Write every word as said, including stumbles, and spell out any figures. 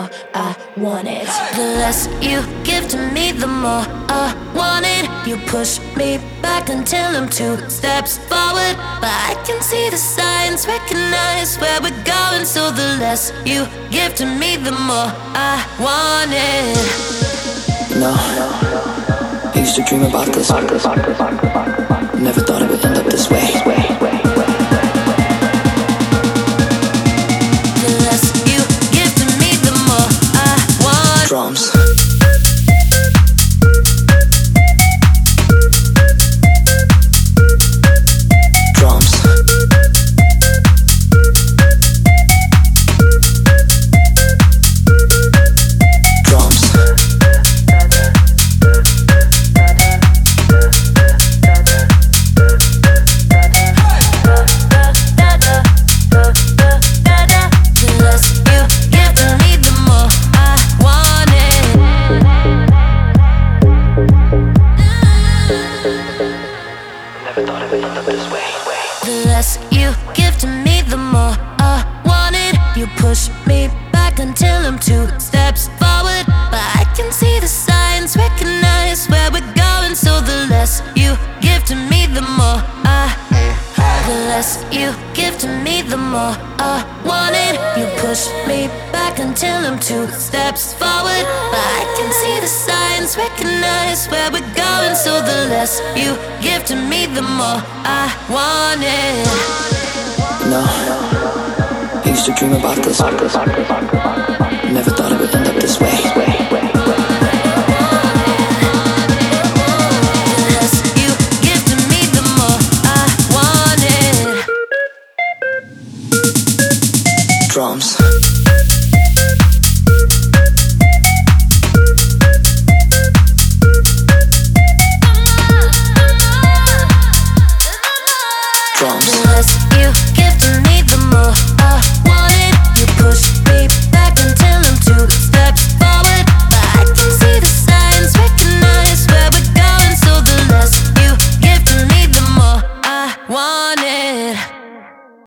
more I want it. The less you give to me, the more I want it. You push me back until I'm two steps forward, but I can see the signs, recognize where we're going. So the less you give to me, the more I want it. No, I used to dream about this. Never thought it would end up this way. The less you give to me, the more I want. Drums. Two steps forward, but I can see the signs, recognize where we're going. So the less you give to me, the more I want it. No, I used to dream about this. Never thought it would end up this way. The less you give to me, the more I want it. Drums. The less you give to me, the more I want it. You push